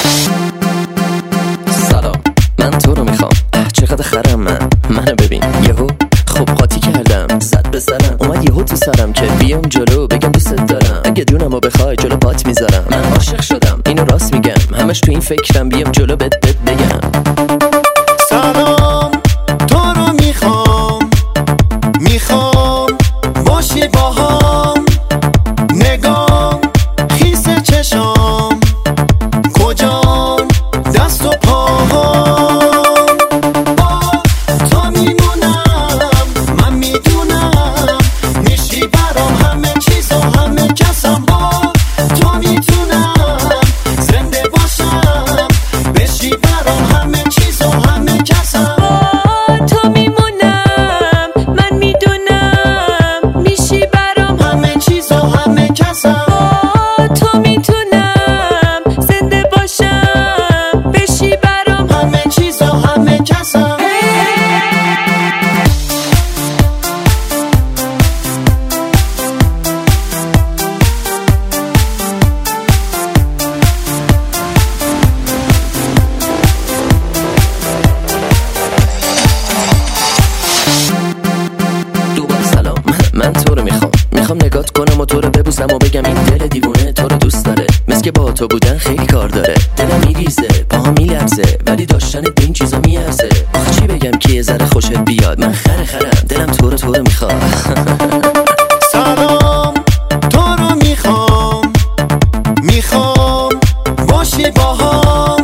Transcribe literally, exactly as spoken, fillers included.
سلام، من تو رو میخوام. چقدر خرم من منو ببین یهو خوب قاطی کردم، زد به سرم اومد یهو تو سرم که بیام جلو بگم دوست دارم. اگه دونمو بخوای جلو پات میذارم. من عاشق شدم اینو راست میگم، همش تو این فکرم بیام جلو بهت بهت بگم. سلام، تو رو میخوام، میخوام باشی باهام. نگام خیس چشام، کجام دست و پاهام. با تو میمونم، من میدونم میشی برام همه چیز و همه کسم. با تو میتونم زنده باشم، بشی برام همه چیز و همه کسم. با تو میمونم، من میدونم میشی برام همه چیز و همه کسم. با تو میتونم زنده باشم، بشی برام همه چیز و همه کسم. دوباره سلام، من تو رو میخوام. میخوام نگات کنم و تو رو ببوسم و بگم این دل دیوونه تو رو دوست داره. مثل که با تو بودن خیلی کار داره. دلم میریزه پاها میلرزه، ولی داشتن به این چیزا میارزه. آخه چی بگم که یه ذره خوشت بیاد. من خره خرم دلم تو رو تو رو میخوام. سلام، تو رو میخوام، میخوام باشی باهام.